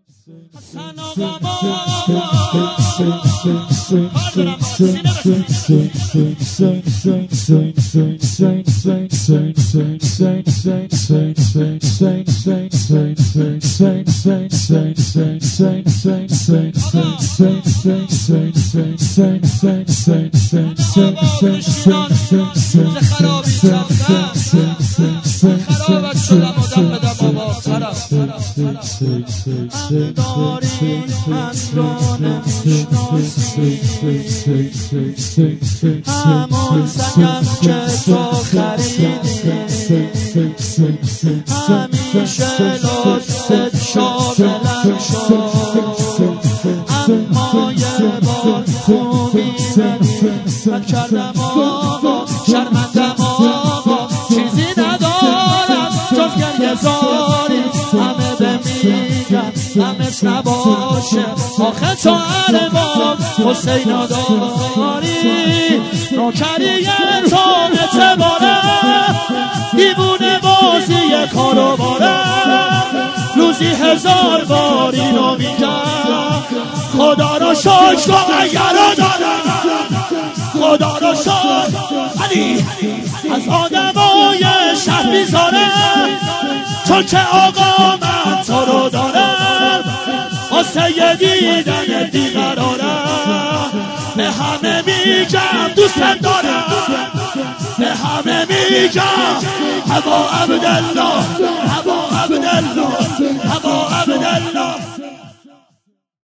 حسن آقا کار دارم با سینه خرابت شدم و دم بدم بابا هم داری من رو نمیشناسی همون سگم که تو خریدی همیشه لطفت شاغلم شد اما یه بار خوبی من کردم آقا شرمندم آقا چیزی ندارم جز گریه زاری همه بمیگن همش نباشه آخه تو عربان حسینا داری نوکری تو اعتباره دیوونه بازی کاروباره روزی 1000 بار اینو میگم خدا رو شکر کن اگر رو دارم خدا رو شکر علی از آدمای شهر میذاره چون که آقا من تو رو دارم واسه دیدن بیقرارم به همه میگم دوستم دارم به همه میگم هوا عبدالله هوا عبدالله